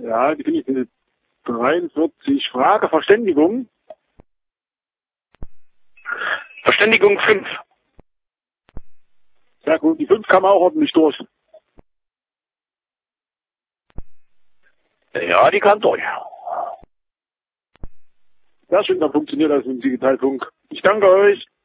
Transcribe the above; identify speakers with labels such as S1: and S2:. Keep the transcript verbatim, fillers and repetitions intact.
S1: Ja, die finde ich eine dreiundvierzig. Frage, Verständigung.
S2: Verständigung fünf.
S1: Sehr gut, die fünf kam auch ordentlich durch.
S2: Ja, die kam durch.
S1: Sehr schön, dann funktioniert das mit dem Digitalfunk. Ich danke euch.